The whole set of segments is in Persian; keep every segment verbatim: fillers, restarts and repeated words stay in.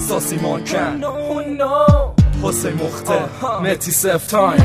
ساسی مانکن حسین مخته مهدی سف تایم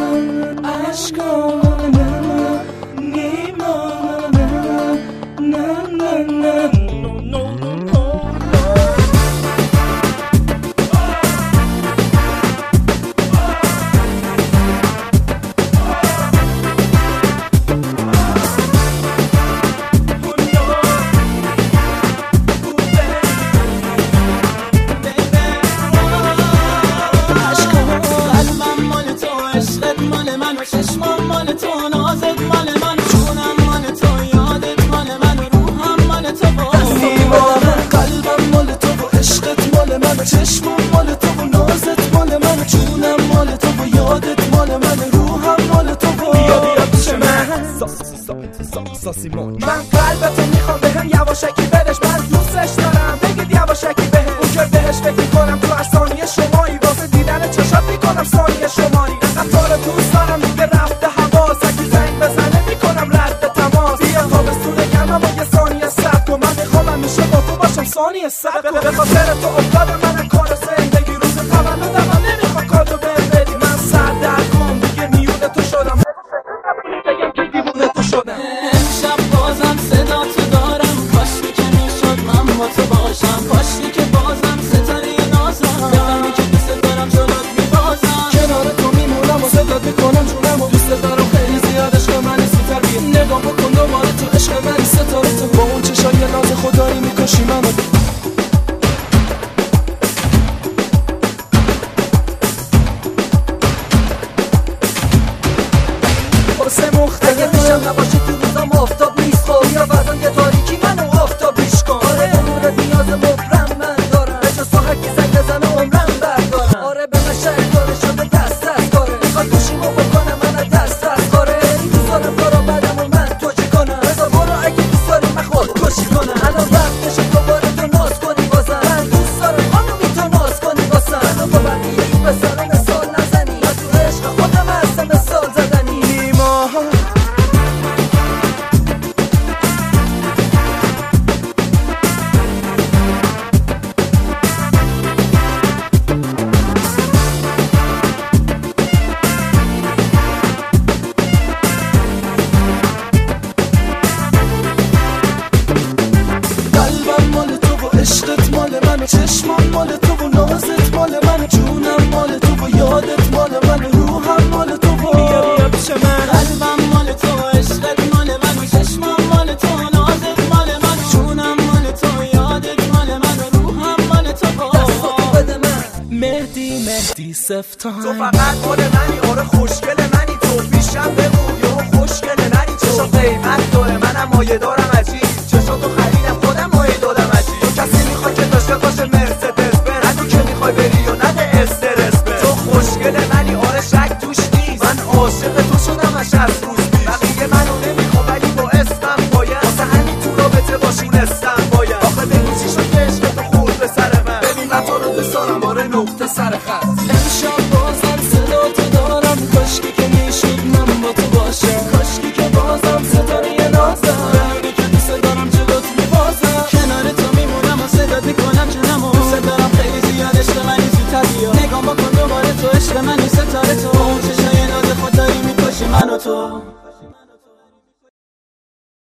چشمم مال تو، نازت مال من، جونم مال تو، یادت مال من، روحم مال تو، قلبم مال تو و عشقت مال من، چشمم مال تو و نازت مال من، جونم مال تو و یادت مال من، روحم مال تو. بیا بیا پیش من ساسی مون، من قلبتو میخوام بهم یواشکی بدش، من دوستش دارم بگید یواشکی بهم، اون که بهش فکر میکنم تو هر ثانیه شمایی، واسه دیدن چشات میکنم ثانیه شماری، انقدر تو رو دوست دارم دیگه رفته حواس، اگه زنگ بزنه میکنم رد تماس، بیا تابستون گرمم و یه ثانیه صبر کن، من میخوام همیشه با تو باشم ثانیه صبر کن، به خاطر تو افتاد من کار زندگی، روز تولدم نمیخوام کادو بهم بدی، من سردرگم دیگه میونه تو شدم، بگم که دیوونه تو شدم. امشب بازم صدا تو دارم، کاشکی که میشد من با تو باشم، کاشکی که بازم ستاره نازم، بفهمی که دوست دارم جلوت میبازم، کنار تو میمونم و صدات میکنم جونم و دوست دارم خیلی زیاد، عشق منی سوتر بیا نگاه بکن دوباره تو، عشق منی ستاره تو، با اون چشای ناز خدایی میکشی منو. حسین مخته اگه پیشم نباشی تو روزم آفتاب نیست، خب یا بعدن یه تاریکی منو آفتاب ریش کن، آره امور نیاز مبرم من دارم، به جز تو هرکی زنگ بزنه عمرم بردارم، آره به مشهر داره شده دست دست کاره، میخواد گوشیمو بکنم من دست دست کاره، خیلی دوست دارم تو رو بعدم و من تو چی کنم، بذار برو اگه دوست داری من خود کشی کنم، الان وقتشه دوباره تو ناز کنی بازم، من دوست دارم خانومی تو ناز کنی واسم، منو با بقیه این پسر مثال نزنی، من تو عشق خودم هستم مثال زدنی. نیما عشقت مال من، چشمم مال تو و نازت مال من، جونم مال تو و یادت مال من، روحم مال تو. بیا بیا پیش من قلبم مال تو، عشقت مال من، چشمم مال تو، نازت مال من، جونم مال تو، یادت مال من، روحم مال تو. دستاتو بده من مهدی مهدی سف تایم، تو فقط مال منی، آره خوشگل منی، تو پیشم بمون یا خوشگل نری، چشا قیمت داره منم مایه دارم عجیب، چشا تو خریدم خودم مایه دادم عجیب، تو کسی میخوای که داشته باشه مرسدس بر، نگو که میخوای بری و نده استرس بر، تو خوشگل منی آره شک توش نیست، من عاشق تو شدم اش از روز پیش، بقیه منو نمیخوام ولی با اسمم باید، واسه همین تو رابطه باشونستم باید، آخه بگو چی شد که عشق تو خورد به سر من، ببین من تو رو دوست دارم آره نقطه سر خط. امشب بازم صدا تو دارم، کاشکی که میشد من با تو باشم، کاشکی که بازم ستاره نازم، ببینی که دوست دارم جلوت میبازم، کنار تو میمونم و صدات میکنم جونم و دوست دارم خیلی زیاد، عشق منی زودتر بیا نگاه بکن دوباره تو، عشق منی ستاره تو، اون چشای ناز خدایی میکشی منو تو.